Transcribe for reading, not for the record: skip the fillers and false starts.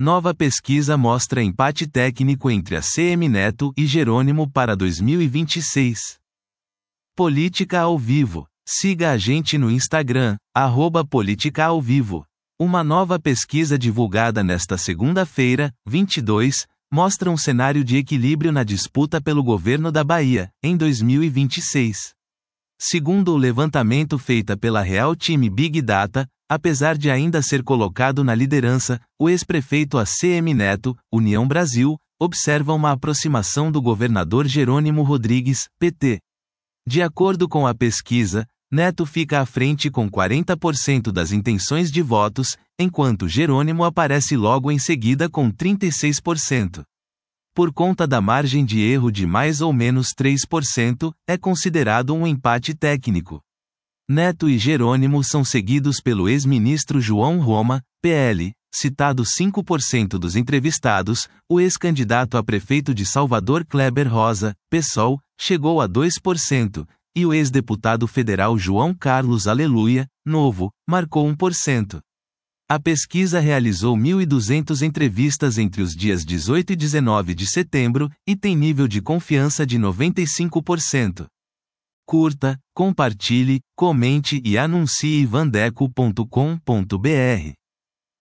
Nova pesquisa mostra empate técnico entre ACM Neto e Jerônimo para 2026. Política ao Vivo. Siga a gente no Instagram, @politicaauvivo. Uma nova pesquisa divulgada nesta segunda-feira, 22, mostra um cenário de equilíbrio na disputa pelo governo da Bahia, em 2026. Segundo o levantamento feito pela Real Time Big Data, apesar de ainda ser colocado na liderança, o ex-prefeito ACM Neto, União Brasil, observa uma aproximação do governador Jerônimo Rodrigues, PT. De acordo com a pesquisa, Neto fica à frente com 40% das intenções de votos, enquanto Jerônimo aparece logo em seguida com 36%. Por conta da margem de erro de mais ou menos 3%, é considerado um empate técnico. Neto e Jerônimo são seguidos pelo ex-ministro João Roma, PL, citado 5% dos entrevistados, o ex-candidato a prefeito de Salvador Kleber Rosa, PSOL, chegou a 2%, e o ex-deputado federal João Carlos Aleluia, Novo, marcou 1%. A pesquisa realizou 1.200 entrevistas entre os dias 18 e 19 de setembro, e tem nível de confiança de 95%. Curta, compartilhe, comente e anuncie vandeco.com.br.